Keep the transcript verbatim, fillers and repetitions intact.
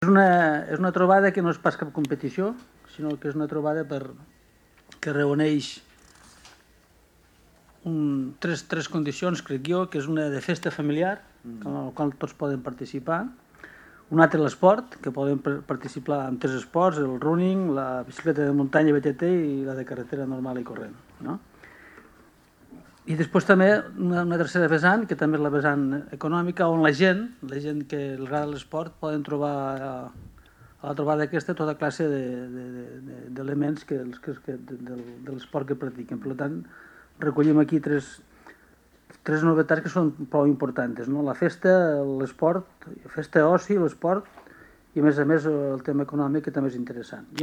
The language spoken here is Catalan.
És una, és una trobada que no és pas cap competició, sinó que és una trobada per, que reuneix un, tres, tres condicions, crec jo, que és una de festa familiar, mm. en la qual tots poden participar, un altre l'esport, que poden participar en tres esports, el running, la bicicleta de muntanya B T T i la de carretera normal i corrent. No? I després també una, una tercera vessant, que també és la vessant econòmica, on la gent, la gent que els agrada l'esport, poden trobar a, a la trobada aquesta tota classe d'elements de, de, de, que, que, que, de, de l'esport que practiquen. Per tant, recollim aquí tres, tres novetats que són prou importants, no? La festa, l'esport, festa oci, l'esport i a més a més el tema econòmic, que també és interessant.